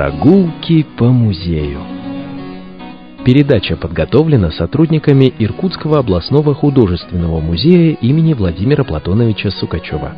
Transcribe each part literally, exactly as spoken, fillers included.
Прогулки по музею. Передача подготовлена сотрудниками Иркутского областного художественного музея имени Владимира Платоновича Сукачева.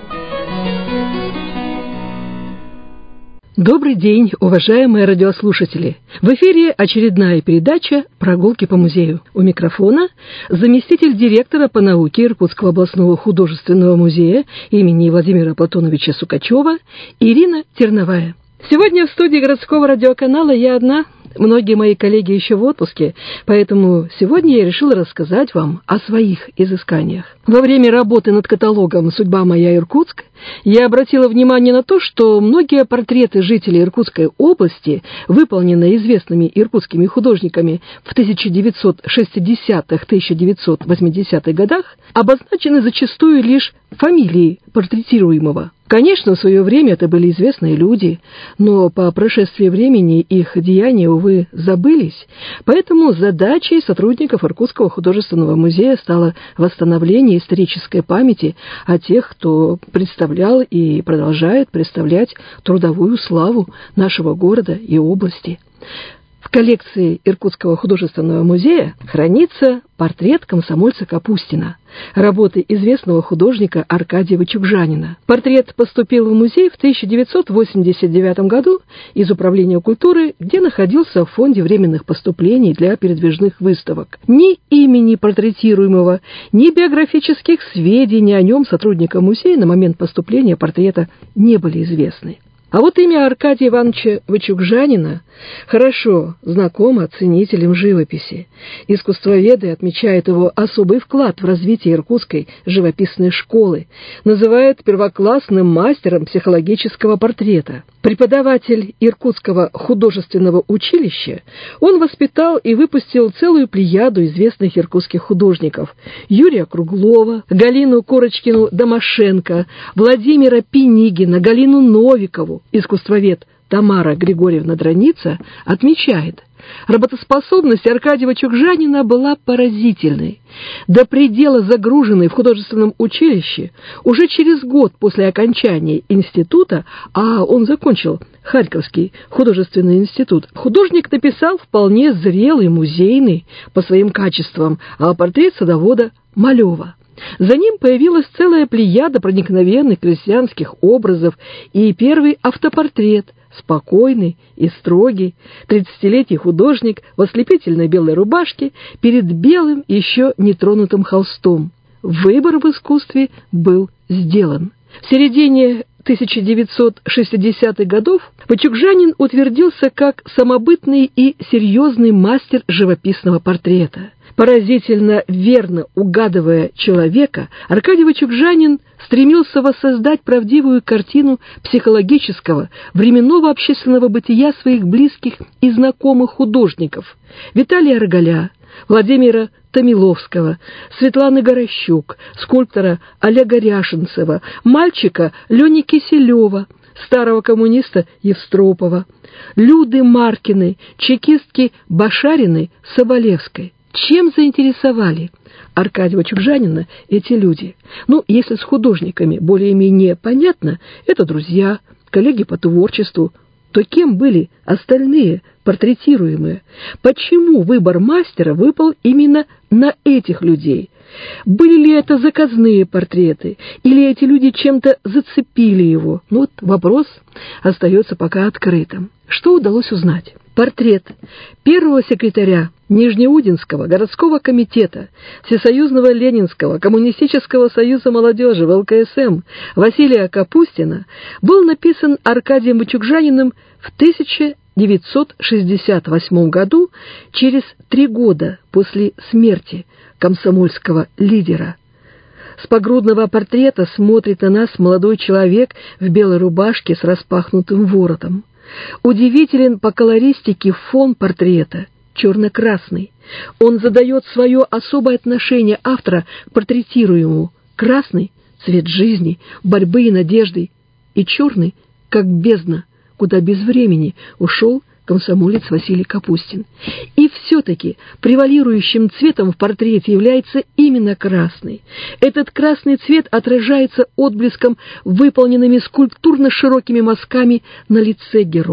Добрый день, уважаемые радиослушатели! В эфире очередная передача «Прогулки по музею». У микрофона заместитель директора по науке Иркутского областного художественного музея имени Владимира Платоновича Сукачева Ирина Терновая. Сегодня в студии городского радиоканала я одна. Многие мои коллеги еще в отпуске, поэтому сегодня я решила рассказать вам о своих изысканиях. Во время работы над каталогом «Судьба моя Иркутск» я обратила внимание на то, что многие портреты жителей Иркутской области, выполненные известными иркутскими художниками в тысяча девятьсот шестидесятых — тысяча девятьсот восьмидесятых годах, обозначены зачастую лишь фамилией портретируемого. Конечно, в свое время это были известные люди, но по прошествии времени их деяния, увы, забылись, поэтому задачей сотрудников Иркутского художественного музея стало восстановление исторической памяти о тех, кто представлял и продолжает представлять трудовую славу нашего города и области. В коллекции Иркутского художественного музея хранится портрет комсомольца Капустина, работы известного художника Аркадия Вычугжанина. Портрет поступил в музей в тысяча девятьсот восемьдесят девятом году из Управления культуры, где находился в фонде временных поступлений для передвижных выставок. Ни имени портретируемого, ни биографических сведений о нем сотрудникам музея на момент поступления портрета не были известны. А вот имя Аркадия Ивановича Вычугжанина хорошо знакомо ценителям живописи. Искусствоведы отмечают его особый вклад в развитие иркутской живописной школы, называют первоклассным мастером психологического портрета. Преподаватель Иркутского художественного училища, он воспитал и выпустил целую плеяду известных иркутских художников: Юрия Круглова, Галину Корочкину-Домашенко, Владимира Пинигина, Галину Новикову. Искусствовед Тамара Григорьевна Драница отмечает: работоспособность Аркадия Вычугжанина была поразительной. До предела загруженный в художественном училище, уже через год после окончания института, а он закончил Харьковский художественный институт, художник написал вполне зрелый, музейный по своим качествам портрет садовода Малева. За ним появилась целая плеяда проникновенных крестьянских образов и первый автопортрет, спокойный и строгий, тридцатилетний художник в ослепительной белой рубашке перед белым еще нетронутым холстом. Выбор в искусстве был сделан. В середине тысяча девятьсот шестидесятых годов Вычугжанин утвердился как самобытный и серьезный мастер живописного портрета. Поразительно верно угадывая человека, Аркадий Вычугжанин стремился воссоздать правдивую картину психологического, временного общественного бытия своих близких и знакомых художников: Виталия Рогаля, Владимира Томиловского, Светланы Горощук, скульптора Олега Ряшенцева, мальчика Лени Киселева, старого коммуниста Евстропова, Люды Маркиной, чекистки Башариной, Соболевской. Чем заинтересовали Аркадия Вычугжанина эти люди? Ну, если с художниками более-менее понятно, это друзья, коллеги по творчеству, то кем были остальные портретируемые? Почему выбор мастера выпал именно на этих людей? Были ли это заказные портреты, или эти люди чем-то зацепили его? Ну вот вопрос остается пока открытым. Что удалось узнать? Портрет первого секретаря Нижнеудинского городского комитета Всесоюзного Ленинского коммунистического союза молодежи вэ эл ка эс эм Василия Капустина был написан Аркадием Вычугжаниным в тысяча девятьсот шестьдесят восьмом году, через три года после смерти комсомольского лидера. С погрудного портрета смотрит на нас молодой человек в белой рубашке с распахнутым воротом. Удивителен по колористике фон портрета, черно-красный. Он задает свое особое отношение автора к портретируемому. Красный — цвет жизни, борьбы и надежды, и черный, как бездна, куда без времени ушел комсомолец Василий Капустин. И все-таки превалирующим цветом в портрете является именно красный. Этот красный цвет отражается отблеском, выполненными скульптурно широкими мазками на лице героя.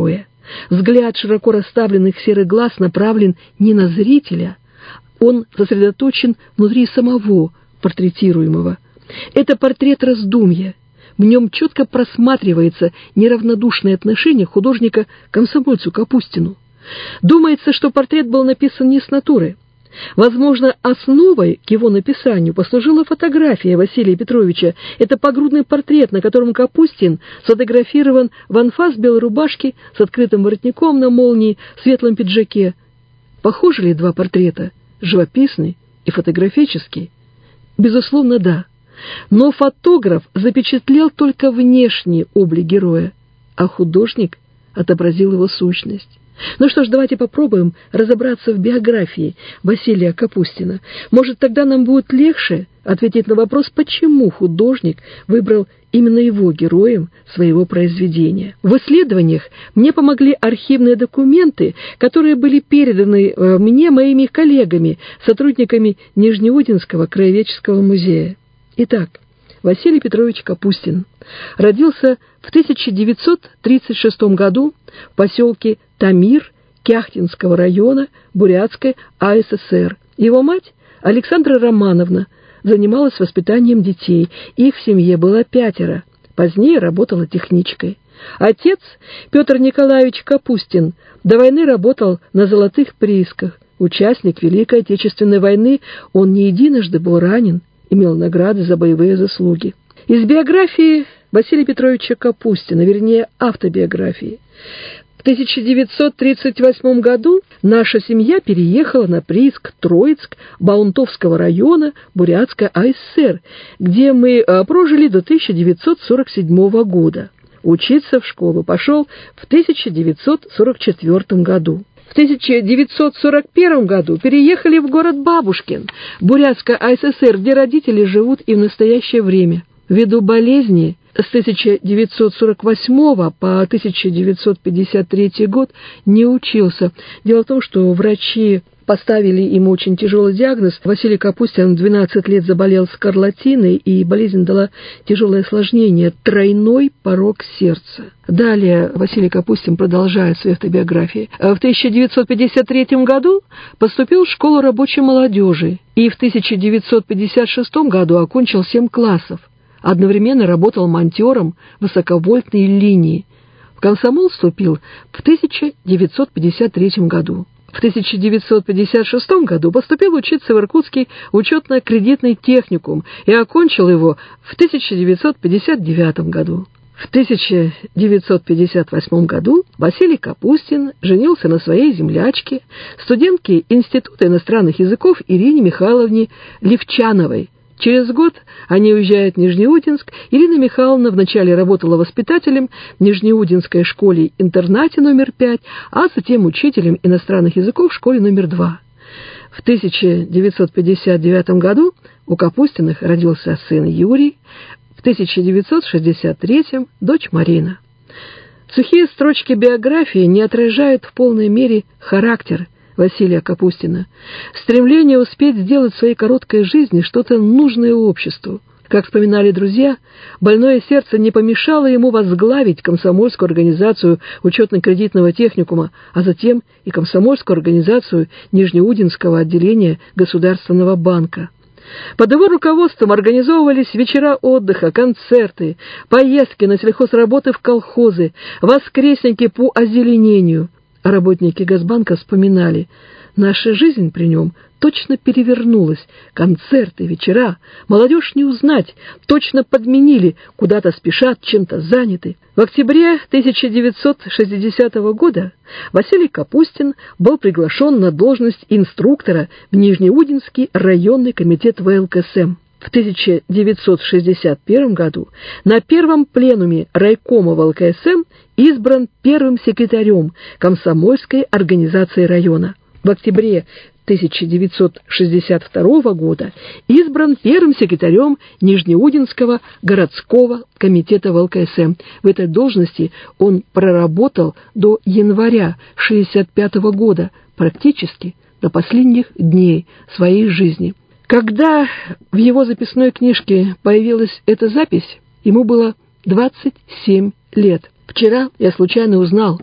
Взгляд широко расставленных серых глаз направлен не на зрителя, он сосредоточен внутри самого портретируемого. Это портрет раздумья. В нем четко просматривается неравнодушное отношение художника к комсомольцу Капустину. Думается, что портрет был написан не с натуры. Возможно, основой к его написанию послужила фотография Василия Петровича. Это погрудный портрет, на котором Капустин сфотографирован в анфас белой рубашке с открытым воротником на молнии, в светлом пиджаке. Похожи ли два портрета, живописный и фотографический? Безусловно, да. Но фотограф запечатлел только внешний облик героя, а художник отобразил его сущность. Ну что ж, давайте попробуем разобраться в биографии Василия Капустина. Может, тогда нам будет легче ответить на вопрос, почему художник выбрал именно его героем своего произведения. В исследованиях мне помогли архивные документы, которые были переданы мне моими коллегами, сотрудниками Нижнеудинского краеведческого музея. Итак, Василий Петрович Капустин родился в тысяча девятьсот тридцать шестом году в поселке Тамир Кяхтинского района Бурятской АССР. Его мать, Александра Романовна, занималась воспитанием детей, их в семье было пятеро, позднее работала техничкой. Отец, Петр Николаевич Капустин, до войны работал на золотых приисках. Участник Великой Отечественной войны, он не единожды был ранен, имел награды за боевые заслуги. Из биографии Василия Петровича Капустина, вернее, автобиографии. В тысяча девятьсот тридцать восьмом году наша семья переехала на прииск Троицк Баунтовского района Бурятской АССР, где мы прожили до тысяча девятьсот сорок седьмого года. Учиться в школу пошел в тысяча девятьсот сорок четвёртом году. В тысяча девятьсот сорок первом году переехали в город Бабушкин, Бурятская АССР, где родители живут и в настоящее время. Ввиду болезни с тысяча девятьсот сорок восьмого по тысяча девятьсот пятьдесят третий год не учился. Дело в том, что врачи поставили ему очень тяжелый диагноз. Василий Капустин в двенадцать лет заболел скарлатиной, и болезнь дала тяжелое осложнение – тройной порок сердца. Далее Василий Капустин продолжает свою автобиографию. В тысяча девятьсот пятьдесят третьем году поступил в школу рабочей молодежи и в тысяча девятьсот пятьдесят шестом году окончил семь классов. Одновременно работал монтёром высоковольтной линии. В комсомол вступил в тысяча девятьсот пятьдесят третьем году. В тысяча девятьсот пятьдесят шестом году поступил учиться в Иркутский учетно-кредитный техникум и окончил его в тысяча девятьсот пятьдесят девятом году. В тысяча девятьсот пятьдесят восьмом году Василий Капустин женился на своей землячке, студентке Института иностранных языков Ирине Михайловне Левчановой. Через год они уезжают в Нижнеудинск. Ирина Михайловна вначале работала воспитателем в Нижнеудинской школе-интернате номер пять, а затем учителем иностранных языков в школе номер два. В тысяча девятьсот пятьдесят девятом году у Капустиных родился сын Юрий, в тысяча девятьсот шестьдесят третьем – дочь Марина. Сухие строчки биографии не отражают в полной мере характер Василия Капустина, стремление успеть сделать в своей короткой жизни что-то нужное обществу. Как вспоминали друзья, больное сердце не помешало ему возглавить комсомольскую организацию учетно-кредитного техникума, а затем и комсомольскую организацию Нижнеудинского отделения Государственного банка. Под его руководством организовывались вечера отдыха, концерты, поездки на сельхозработы в колхозы, воскресники по озеленению. Работники Госбанка вспоминали: наша жизнь при нем точно перевернулась. Концерты, вечера, молодежь не узнать, точно подменили, куда-то спешат, чем-то заняты. В октябре тысяча девятьсот шестидесятого года Василий Капустин был приглашен на должность инструктора в Нижнеудинский районный комитет вэ эл ка эс эм. В тысяча девятьсот шестьдесят первом году на первом пленуме райкома вэ эл ка эс эм избран первым секретарем комсомольской организации района. В октябре тысяча девятьсот шестьдесят второго года избран первым секретарем Нижнеудинского городского комитета вэ эл ка эс эм. В этой должности он проработал до января шестьдесят пятого года, практически до последних дней своей жизни. Когда в его записной книжке появилась эта запись, ему было двадцать семь лет. Вчера я случайно узнал,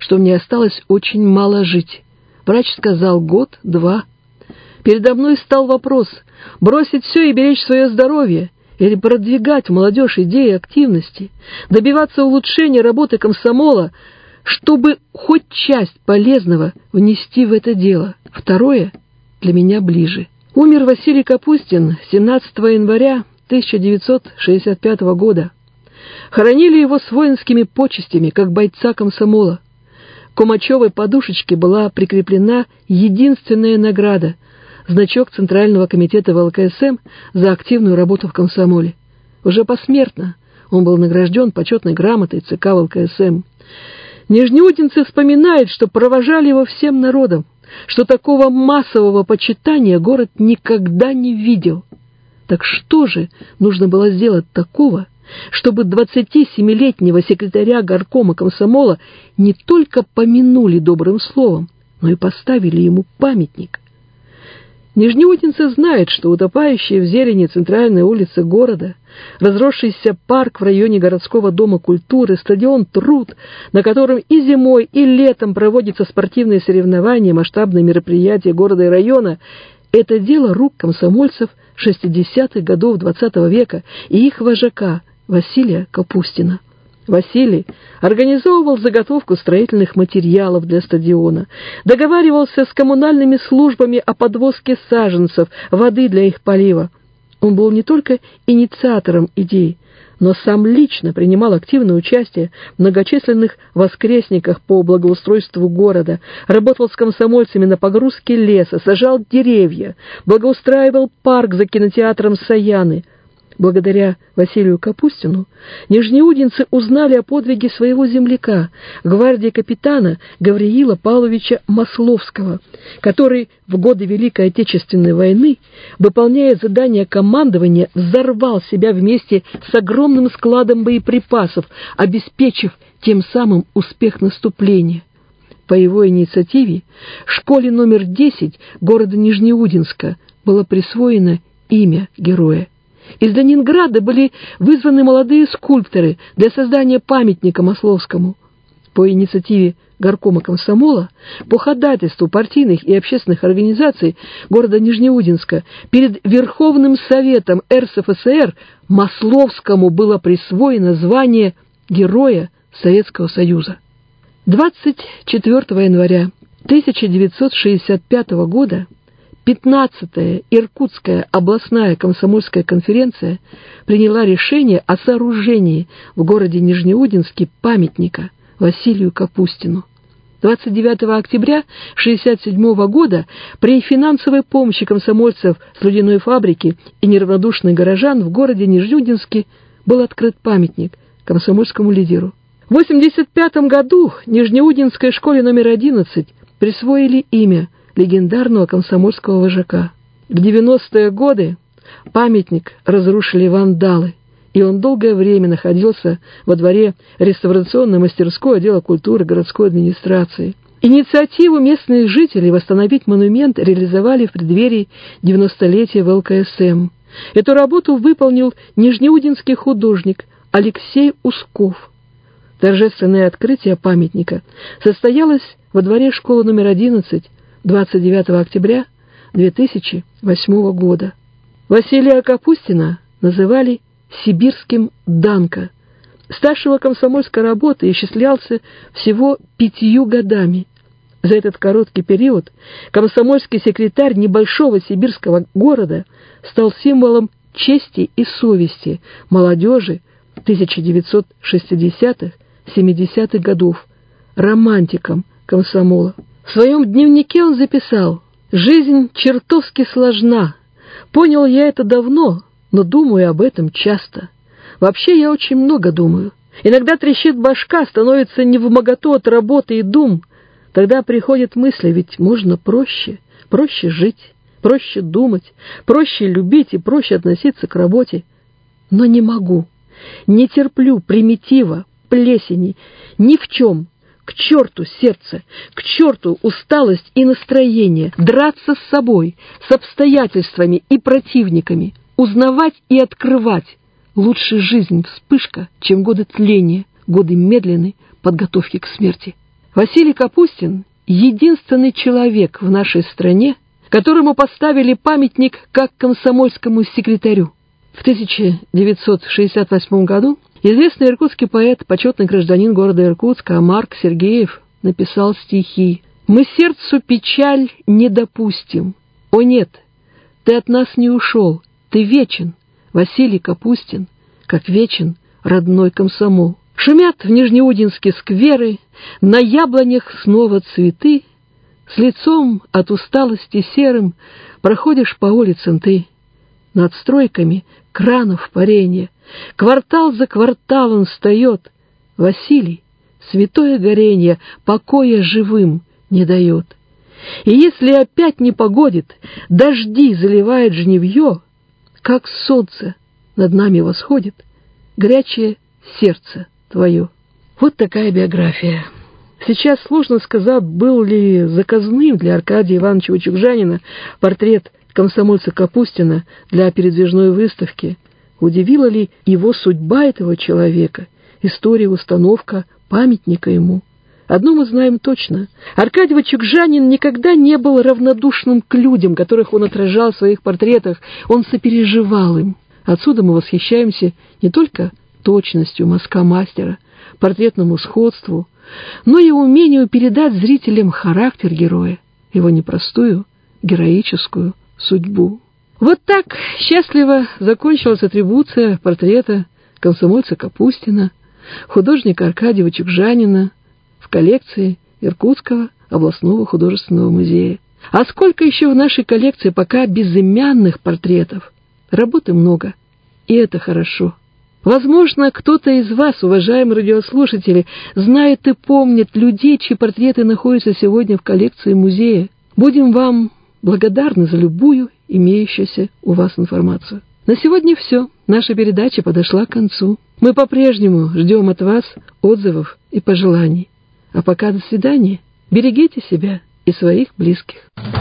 что мне осталось очень мало жить. Врач сказал год-два. Передо мной стал вопрос, бросить все и беречь свое здоровье, или продвигать в молодежь идеи активности, добиваться улучшения работы комсомола, чтобы хоть часть полезного внести в это дело. Второе для меня ближе. Умер Василий Капустин семнадцатого января тысяча девятьсот шестьдесят пятого года. Хоронили его с воинскими почестями, как бойца комсомола. К Кумачевой подушечке была прикреплена единственная награда — значок Центрального комитета вэ эл ка эс эм за активную работу в комсомоле. Уже посмертно он был награжден почетной грамотой ЦК вэ эл ка эс эм. Нижнеудинцы вспоминают, что провожали его всем народом, что такого массового почитания город никогда не видел. Так что же нужно было сделать такого, чтобы двадцатисемилетнего секретаря горкома комсомола не только помянули добрым словом, но и поставили ему памятник? Нижнеудинцы знают, что утопающие в зелени центральной улицы города, разросшийся парк в районе городского дома культуры, стадион «Труд», на котором и зимой, и летом проводятся спортивные соревнования, масштабные мероприятия города и района, это дело рук комсомольцев шестидесятых годов двадцатого века и их вожака Василия Капустина. Василий организовывал заготовку строительных материалов для стадиона, договаривался с коммунальными службами о подвозке саженцев, воды для их полива. Он был не только инициатором идей, но сам лично принимал активное участие в многочисленных воскресниках по благоустройству города, работал с комсомольцами на погрузке леса, сажал деревья, благоустраивал парк за кинотеатром Саяны. Благодаря Василию Капустину нижнеудинцы узнали о подвиге своего земляка, гвардии капитана Гавриила Павловича Масловского, который в годы Великой Отечественной войны, выполняя задания командования, взорвал себя вместе с огромным складом боеприпасов, обеспечив тем самым успех наступления. По его инициативе школе номер десять города Нижнеудинска было присвоено имя героя. Из Ленинграда были вызваны молодые скульпторы для создания памятника Масловскому. По инициативе горкома комсомола, по ходатайству партийных и общественных организаций города Нижнеудинска перед Верховным Советом эр эс эф эс эр Масловскому было присвоено звание Героя Советского Союза. двадцать четвёртого января тысяча девятьсот шестьдесят пятого года пятнадцатая Иркутская областная комсомольская конференция приняла решение о сооружении в городе Нижнеудинске памятника Василию Капустину. двадцать девятого октября шестьдесят седьмого года при финансовой помощи комсомольцев с ледяной фабрики и неравнодушных горожан в городе Нижнеудинске был открыт памятник комсомольскому лидеру. В восемьдесят пятом году Нижнеудинской школе номер одиннадцать присвоили имя легендарного комсомольского вожака. В девяностые годы памятник разрушили вандалы, и он долгое время находился во дворе реставрационной мастерской отдела культуры городской администрации. Инициативу местных жителей восстановить монумент реализовали в преддверии девяностолетия вэ эл ка эс эм. Эту работу выполнил нижнеудинский художник Алексей Усков. Торжественное открытие памятника состоялось во дворе школы номер одиннадцать двадцать девятого октября две тысячи восьмого года. Василия Капустина называли сибирским Данко. Стаж его комсомольской работы исчислялся всего пятью годами. За этот короткий период комсомольский секретарь небольшого сибирского города стал символом чести и совести молодежи тысяча девятьсот шестидесятых-семидесятых годов, романтиком комсомола. В своем дневнике он записал: «Жизнь чертовски сложна. Понял я это давно, но думаю об этом часто. Вообще я очень много думаю. Иногда трещит башка, становится невмоготу от работы и дум. Тогда приходят мысли, ведь можно проще, проще жить, проще думать, проще любить и проще относиться к работе. Но не могу, не терплю примитива, плесени, ни в чем. К черту сердце, к черту усталость и настроение, драться с собой, с обстоятельствами и противниками, узнавать и открывать. Лучше жизнь вспышка, чем годы тления, годы медленной подготовки к смерти». Василий Капустин – единственный человек в нашей стране, которому поставили памятник как комсомольскому секретарю. В тысяча девятьсот шестьдесят восьмом году известный иркутский поэт, почетный гражданин города Иркутска Марк Сергеев написал стихи: «Мы сердцу печаль не допустим. О нет, ты от нас не ушел, ты вечен, Василий Капустин, как вечен родной комсомол. Шумят в Нижнеудинске скверы, на яблонях снова цветы, с лицом от усталости серым проходишь по улицам ты. Над стройками кранов паренье, квартал за кварталом встает. Василий, святое горенье, покоя живым не дает. И если опять не погодит, дожди заливает жнивье, как солнце над нами восходит горячее сердце твое». Вот такая биография. Сейчас сложно сказать, был ли заказным для Аркадия Ивановича Вачугжанина портрет комсомольца Капустина для передвижной выставки. Удивила ли его судьба этого человека, история, установка памятника ему? Одно мы знаем точно. Аркадий Вачугжанин никогда не был равнодушным к людям, которых он отражал в своих портретах. Он сопереживал им. Отсюда мы восхищаемся не только точностью мазка мастера, портретному сходству, но и умению передать зрителям характер героя, его непростую героическую судьбу. Вот так счастливо закончилась атрибуция портрета комсомольца Капустина, художника Аркадия Вачугжанина в коллекции Иркутского областного художественного музея. А сколько еще в нашей коллекции пока безымянных портретов? Работы много, и это хорошо. Возможно, кто-то из вас, уважаемые радиослушатели, знает и помнит людей, чьи портреты находятся сегодня в коллекции музея. Будем вам благодарны за любую имеющуюся у вас информацию. На сегодня все. Наша передача подошла к концу. Мы по-прежнему ждем от вас отзывов и пожеланий. А пока до свидания. Берегите себя и своих близких.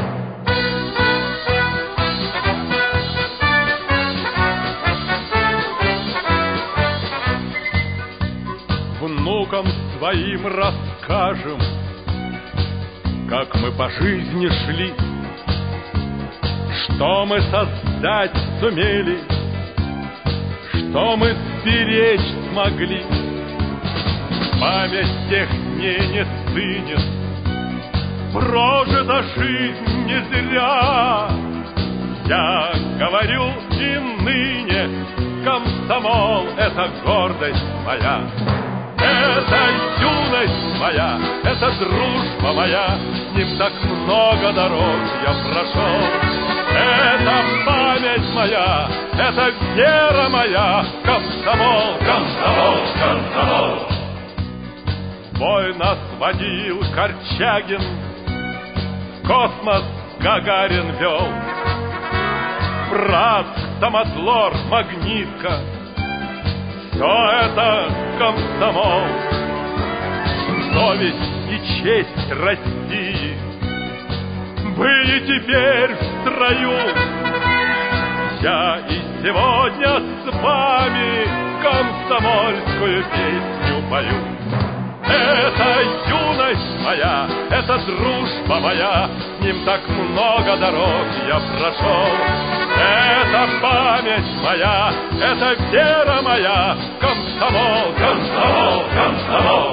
Внукам своим расскажем, как мы по жизни шли, что мы создать сумели, что мы сберечь смогли. Память тех дней не стынет, прожита жизнь не зря. Я говорю и ныне, комсомол — это гордость моя. Это юность моя, это дружба моя, с ним так много дорог я прошел. Это память моя, это вера моя, комсомол, комсомол, комсомол. В бой нас водил Корчагин, в космос Гагарин вел, Братск, Самотлор, Магнитка — все это комсомол. Совесть и честь России были теперь в строю. Я и сегодня с вами комсомольскую песню пою. Это юность моя, это дружба моя, с ним так много дорог я прошел. Это память моя, это вера моя, комсомол, комсомол, комсомол.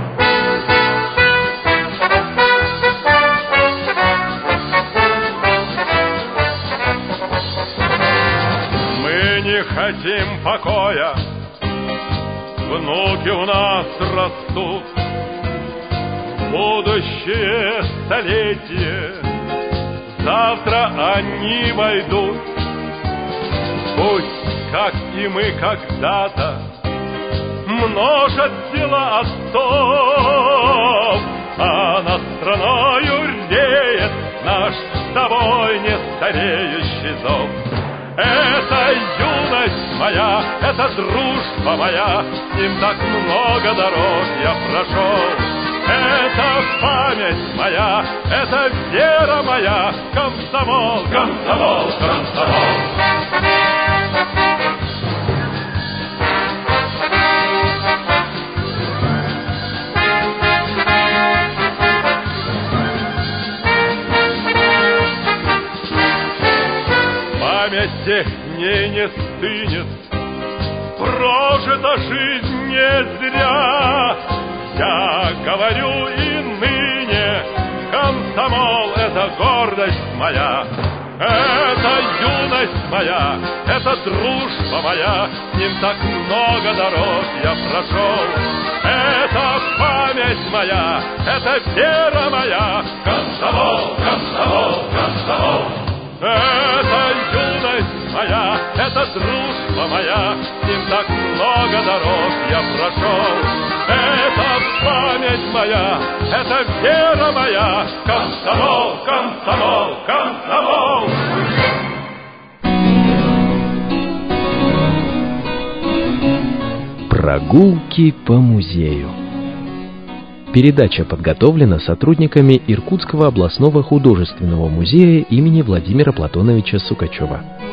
Мы не хотим покоя, внуки у нас растут, будущее столетие, завтра они войдут. Пусть, как и мы когда-то, множат дела отцов, а над страною рдеет наш с тобой не стареющий зов. Это юность моя, это дружба моя, с ним так много дорог я прошел. Это память моя, это вера моя, комсомол, комсомол, комсомол. этих дней не стынет. Прожита жизнь не зря. Я говорю и ныне, комсомол — это гордость моя. Это юность моя, это дружба моя, с ним так много дорог я прошел. Это память моя, это вера моя, комсомол, комсомол, комсомол. Это юность моя, это дружба моя, с ним так много дорог я прошел. Это память моя, это вера моя, комсомол, комсомол, комсомол. Прогулки по музею. Передача подготовлена сотрудниками Иркутского областного художественного музея имени Владимира Платоновича Сукачева.